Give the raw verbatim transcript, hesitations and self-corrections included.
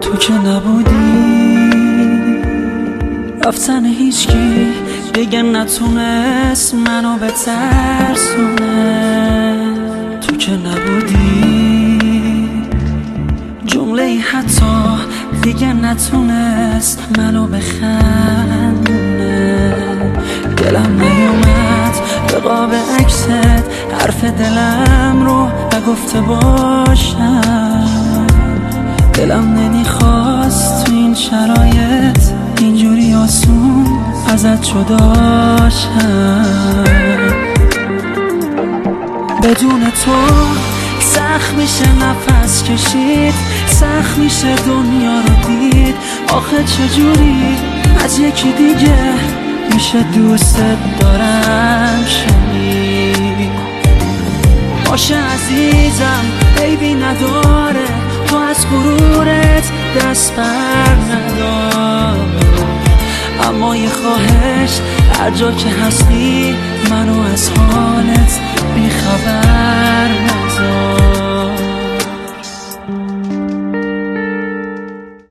تو که نبودی رفتن هیچکی دیگه نتونست منو بترسونه. تو که نبودی جمله حتی دیگه نتونست منو بخندونه. دلم نیومد به قاب عکست حرف دلم رو نگفته باشم. دلم نمیخواست تو این شرایط اینجوری آسون ازت جداشم. بدون تو سخت میشه نفس کشید، سخت میشه دنیا رو دید. آخه چجوری از یکی دیگه میشه دوست دارم شنید؟ باشه عزیزم عیبی نداره، تو از غرورت دست بر ندار. اما یه خواهش هر جا که هستی منو از حالت بیخبر ندار.